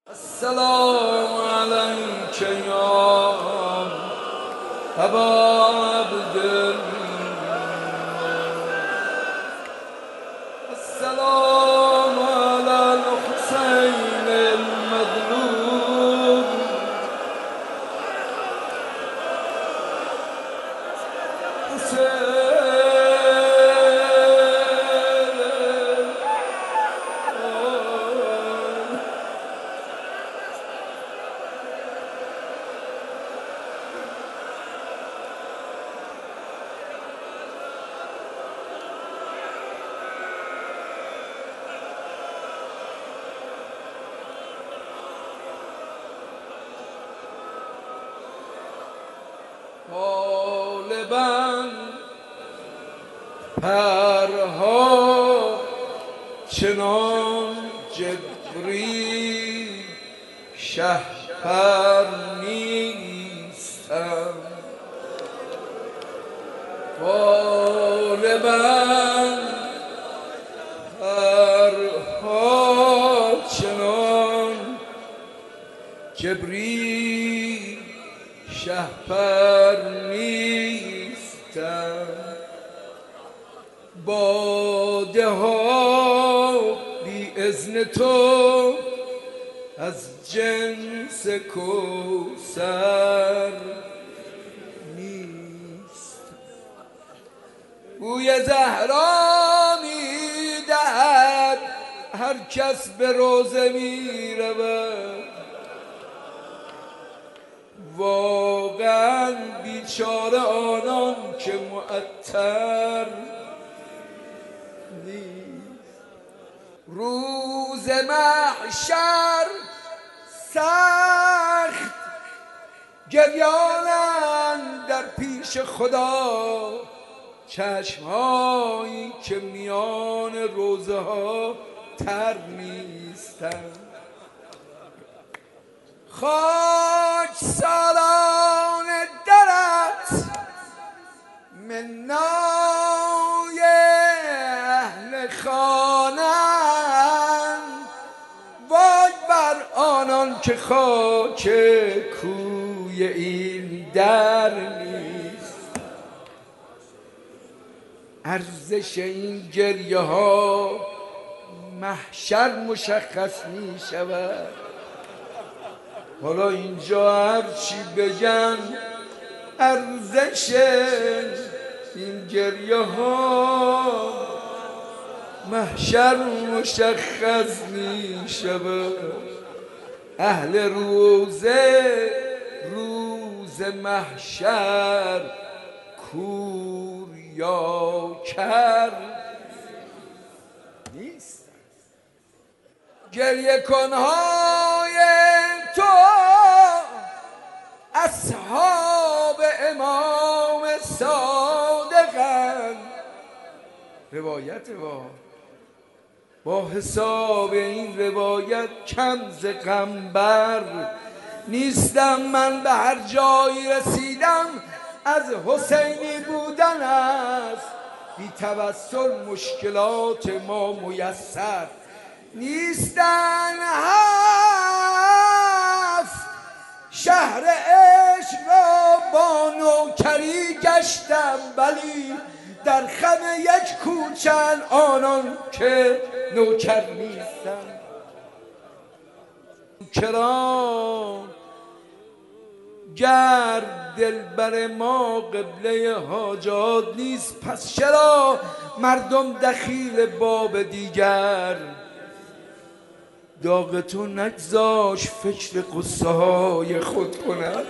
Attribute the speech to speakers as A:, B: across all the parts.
A: السلام عليك يا أبا عبد الله. السلام على الحسين المظلوم. حسين غالباً پرها چنان جبری شهپر نیستم. غالباً پرها چنان جبری شهپر نیستم. باده ها بی اذن تو از جنس کوثر نیست. بوی زهرا میدهد هر کس به روضه میرود. واقعا بیچاره آنان که معطر نیست. روز محشر سخت گریانند در پیش خدا، چشمهایی که میان روزه ها تر نیستند. خاک سالان درت منای اهل خانند. وای بر آنان که خاک کوی این در نیست. ارزش این گریه ها محشر مشخص می شود. حالا اینجا هرچی بگن ارزش این گریه ها محشر مشخص می شود. اهل روزه روز محشر کور یا کر نیست. گریه کنهای تو اصحاب امام صادقند. روایت با حساب این روایت کم ز غمبر نیستم. من به هر جایی رسیدم از حسینی بودن است. بی توسل مشکلات ما میسر نیستن. هست شهر عشق را با نوکری گشتم، ولی در خم یک کوچن آنان که نوکر نیستن. کرام گر دلبر ما قبله حاجات نیست، پس چرا مردم دخیل باب دیگر؟ داغ تو نگذاش فکر قصه های خود کند.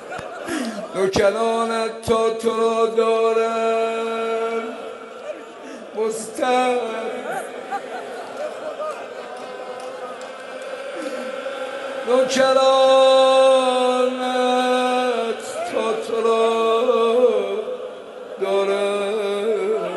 A: نوکرانت تا تو را دارن مستر. نوکرانت تا تو را دارن.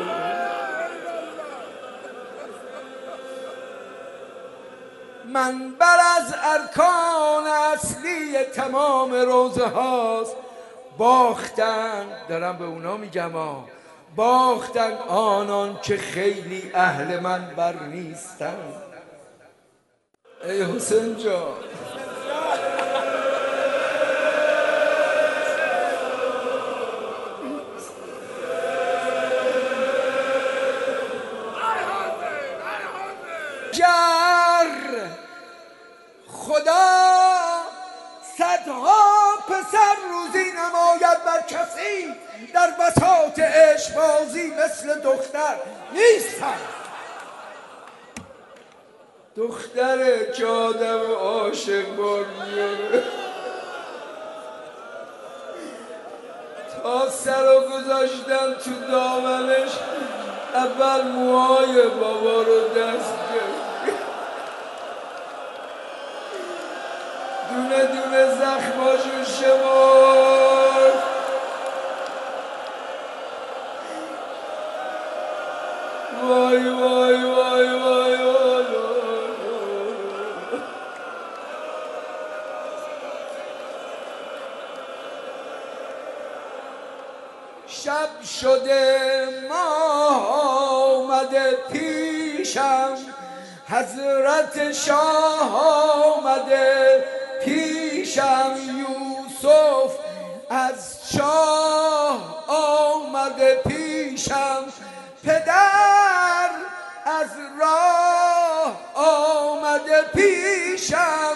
A: منبر از ارکان اصلی تمام روزه هاست. باختن، دارم به اونا میگم باختن آنان که خیلی اهل منبر نیستن. ای حسین جان گر خدا صدها پسر روزی نماید بر کسی، در بساط عشق بازی مثل دختر نیستم. دختره که آدم عاشق بار میاره، تا سر رو گذاشتن تو دامنش، اول موهای بابا رو دست گرفت، دونه دونه زخماشو شمرد. وای وای وای وای وای. شب شده ماه آمده پیشم، حضرت شاه آمده پیشم، یوسف از شاه آمده پیشم، پدر از راه آمده پیشم،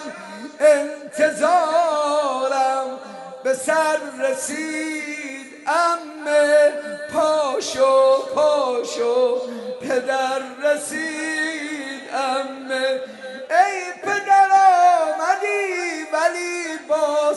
A: انتظارم به سر رسید عمه، پاشو پاشو پدر رسید عمه. ای پدر آمدی ولی با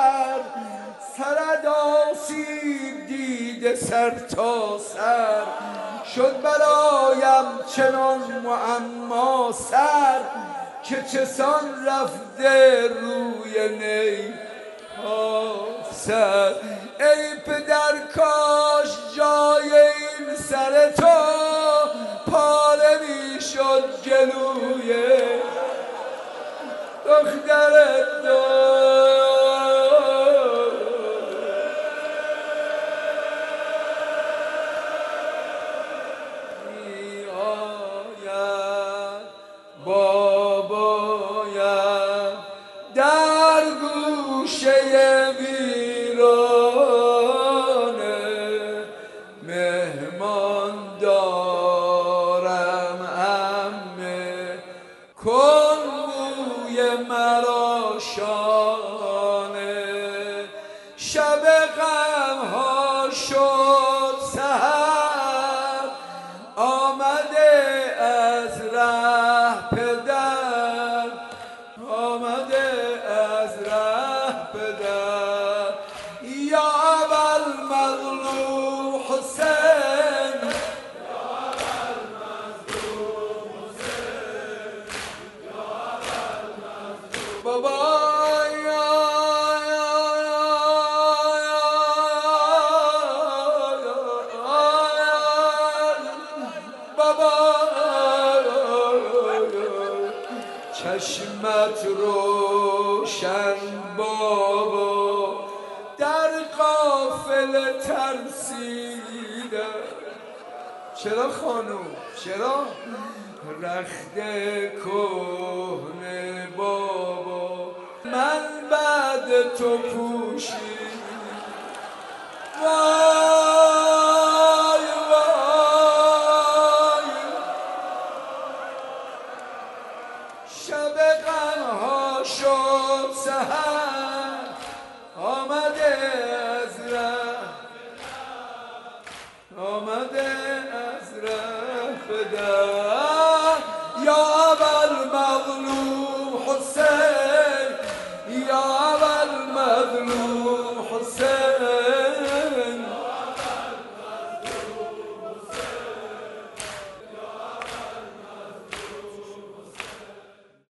A: سرت آسیب دیده سر تا سر، شد برایم چنان معما سر، که چسان رفته روی نی سر. ای پدر کاش جای این سر تو پاره می شد جلوی دخترت می آید باباید در گوشه ویرانه، مهمان دارم عمه، کن بوی مرا شانه. شب غمها شد سحر، آمده از ره پدر، آمده از ره پدر. یا ابوالمظلوم حسین، بابا چشمت روشن بابا، در قافله ترسیده. چرا خانوم چرا؟ رخت کهنه بابا، من بعد تو پوشید. وای وای، شب غمها شد سحر، آمده از ره، آمده از ره پدر.